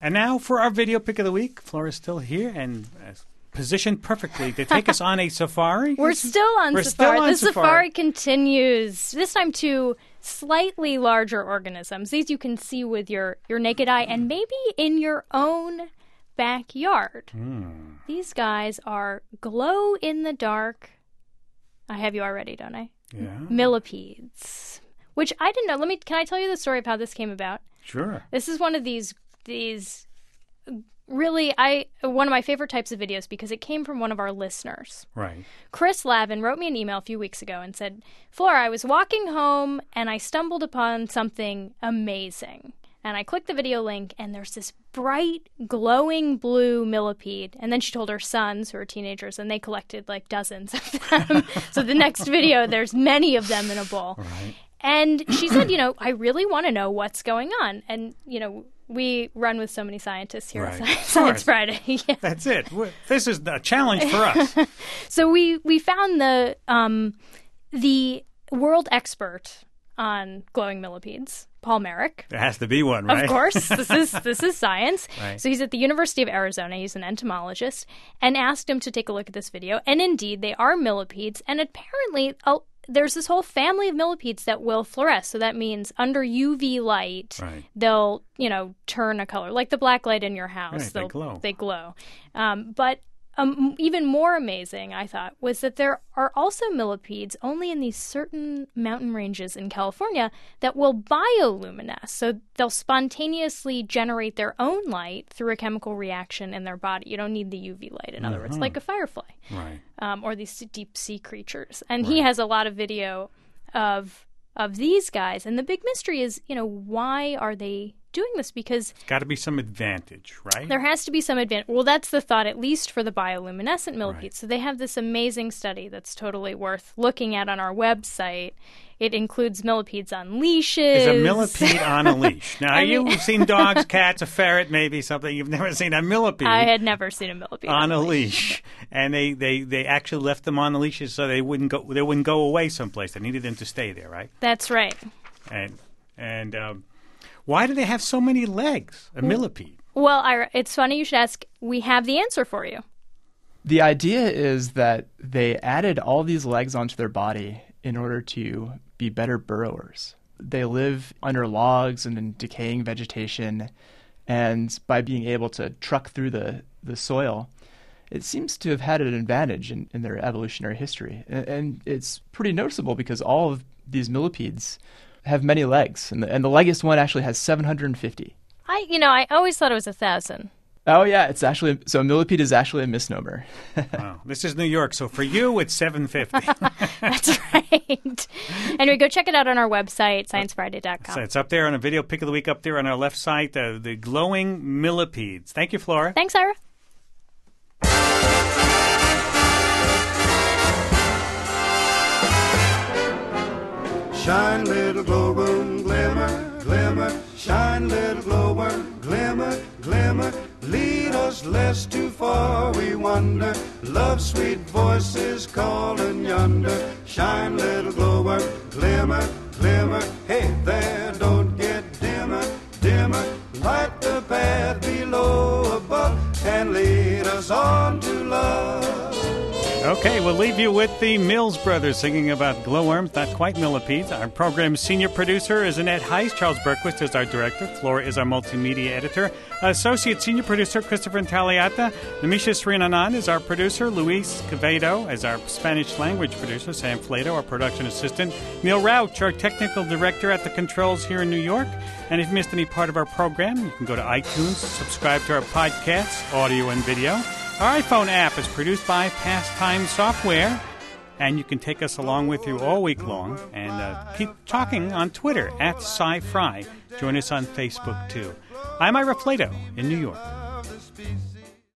And now for our video pick of the week. Flora's still here and positioned perfectly to take us on a safari. We're still on safari. The safari continues, this time to slightly larger organisms. These you can see with your naked eye and maybe in your own backyard. These guys are glow-in-the-dark. I have you already, don't I? Yeah. Millipedes, which I didn't know. Can I tell you the story of how this came about? Sure. This is one of these really one of my favorite types of videos because it came from one of our listeners. Right. Chris Lavin wrote me an email a few weeks ago and said, Flora, I was walking home and I stumbled upon something amazing. And I clicked the video link and there's this bright, glowing blue millipede. And then she told her sons, who are teenagers, and they collected like dozens of them. So the next video, there's many of them in a bowl. Right. And she said, I really want to know what's going on. And, we run with so many scientists here at Science Friday. Yeah. That's it. This is a challenge for us. So we found the world expert on glowing millipedes, Paul Merrick. There has to be one, right? Of course. This is science. Right. So he's at the University of Arizona. He's an entomologist. And asked him to take a look at this video. And indeed, they are millipedes. And apparently, there's this whole family of millipedes that will fluoresce. So that means under UV light, they'll, turn a color. Like the black light in your house. Right, they glow. But even more amazing, I thought, was that there are also millipedes only in these certain mountain ranges in California that will bioluminesce. So they'll spontaneously generate their own light through a chemical reaction in their body. You don't need the UV light, in other words, like a firefly. Right. Or these deep sea creatures. And he has a lot of video of these guys. And the big mystery is, why are they doing this? Because there's got to be some advantage, right? There has to be some advantage. Well, that's the thought, at least for the bioluminescent millipedes. Right. So they have this amazing study that's totally worth looking at on our website. It includes millipedes on leashes. Is a millipede on a leash. Now, you've seen dogs, cats, a ferret, maybe something. You've never seen a millipede. I had never seen a millipede on a leash. And they actually left them on the leashes so they wouldn't go away someplace. They needed them to stay there, right? That's right. And why do they have so many legs, a millipede? Well, Ira, it's funny you should ask. We have the answer for you. The idea is that they added all these legs onto their body in order to be better burrowers. They live under logs and in decaying vegetation, and by being able to truck through the soil, it seems to have had an advantage in their evolutionary history. And it's pretty noticeable because all of these millipedes have many legs, and the leggiest one actually has 750. I always thought it was 1,000. Oh yeah, it's actually so a millipede is actually a misnomer. Wow. This is New York, so for you it's 750. That's right. Anyway, go check it out on our website, sciencefriday.com. So it's up there on a video pick of the week up there on our left side, the glowing millipedes. Thank you, Flora. Thanks, Ira. Shine, little glow worm, glimmer, glimmer. Shine, little glow worm, glimmer, glimmer. Lead us lest too far we wander. Love's sweet voices calling yonder. Shine, little glow worm, glimmer, glimmer. Hey there, don't get dimmer, dimmer. Light the path below, above, and lead us on to love. Okay, we'll leave you with the Mills Brothers singing about glowworms, not quite millipedes. Our program's senior producer is Annette Heiss. Charles Berquist is our director. Flora is our multimedia editor. Associate senior producer Christopher Intagliata. Namisha Srinanan is our producer. Luis Quevedo is our Spanish language producer. Sam Flato, our production assistant. Neil Rauch, our technical director at the controls here in New York. And if you missed any part of our program, you can go to iTunes, subscribe to our podcasts, audio and video. Our iPhone app is produced by Pastime Software, and you can take us along with you all week long and keep talking on Twitter @SciFry. Join us on Facebook, too. I'm Ira Flato in New York.